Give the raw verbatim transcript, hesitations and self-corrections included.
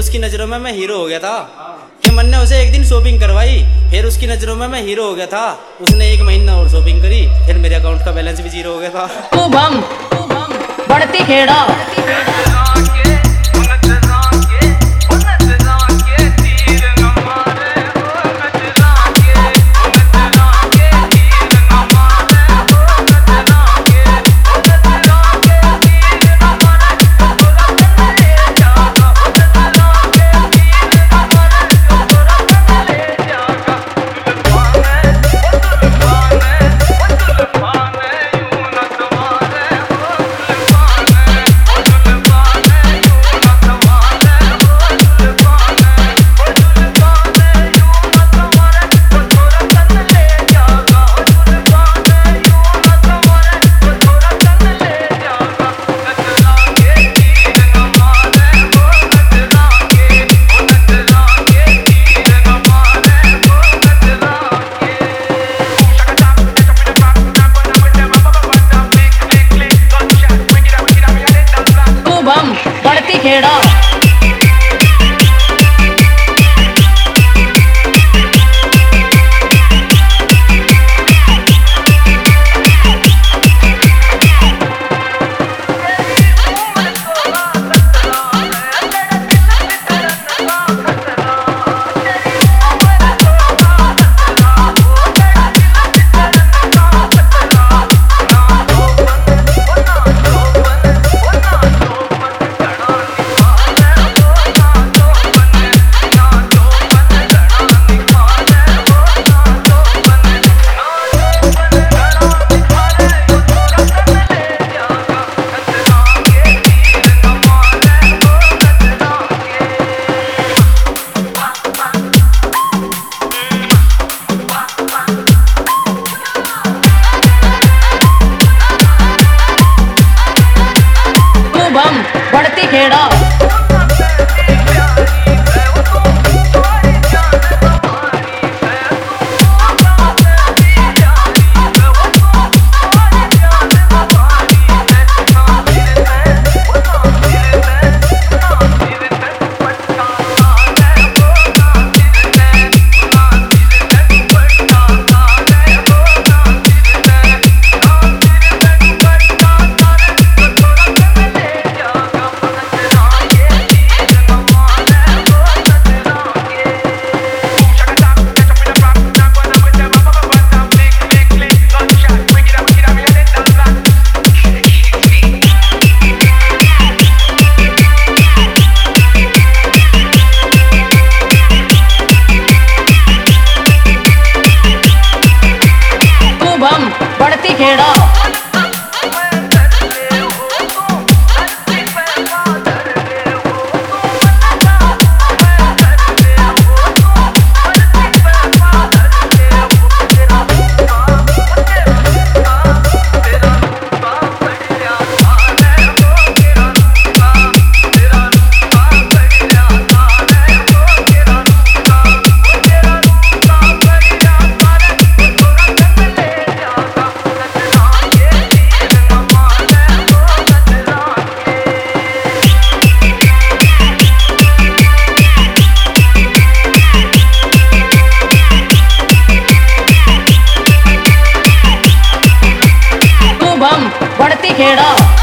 उसकी नजरों में मैं हीरो हो गया था कि मैंने उसे एक दिन शॉपिंग करवाई, फिर उसकी नजरों में मैं हीरो हो गया था। उसने एक महीना और शॉपिंग करी, फिर मेरे अकाउंट का बैलेंस भी जीरो हो गया था। तू बम बढ़ती खेड़ा बढ़ती खेड़ा बढ़ती खेड़ा बढ़ती खेड़ा बढ़ती खेड़ा।